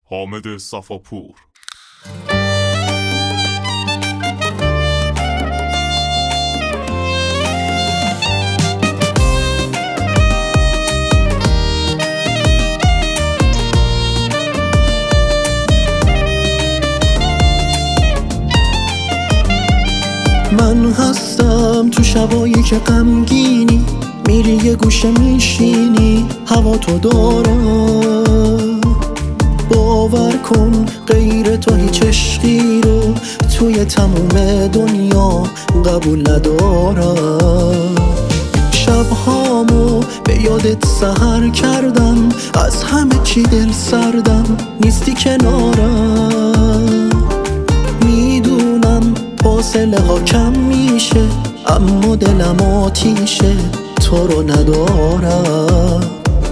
حامد صفاپور. من هستم تو شبایی که غمگینی، میری یه گوشه میشینی، هوا تو دارم. باور کن غیر تو هیچ عشقی رو توی تموم دنیا قبول ندارم. شبهامو به یادت سحر کردم، از همه چی دل سردم، نیستی کنارم. میدونم فاصله ها کم میشه، اما دلم آتیشه، تو رو ندارم.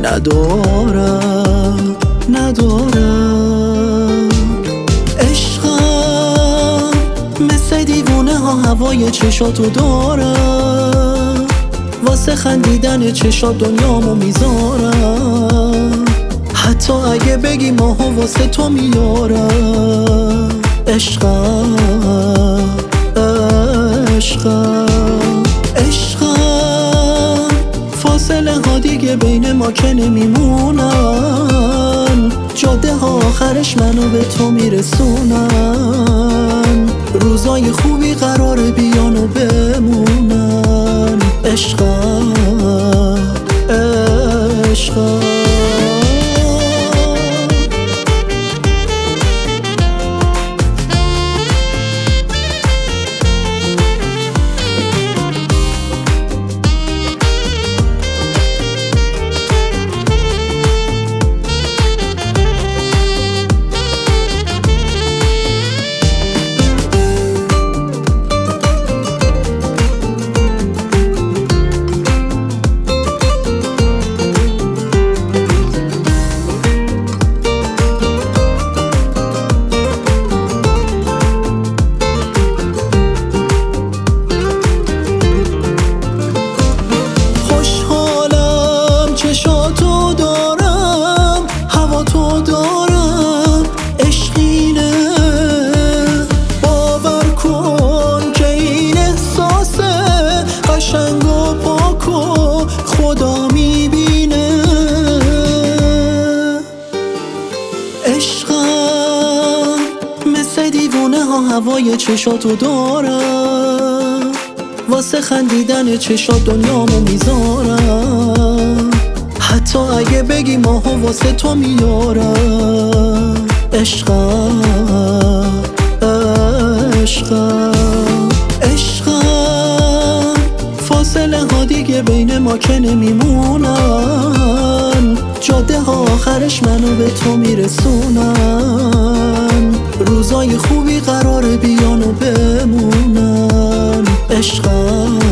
عشقم مثل دیوونه ها هوای چشاتو دارم، واسه خندیدن چشات دنیامو میذارم. حتی اگه بگی ماهو واسه تو میارم. عشقم فاصله ها دیگه بین ما که نمیمونن، جاده ها آخرش منو به تو میرسونن. روزای خوبی قراره بیان و بمونن. عشقم چشاتو دارم، هوا تو دارم، عشقینه. باور کن که این احساسه قشنگ و پاک و خدا میبینه. عشقم مثل دیوونه ها هوای چشاتو دارم، واسه خندیدن چشات دنیامو میذارم. حتی اگه بگی ماهو واسه تو میارم. عشقم فاصله ها دیگه بین ما که نمیمونن، جاده ها آخرش منو به تو میرسونن. روزای خوبی قراره بیان و بمونن. عشقم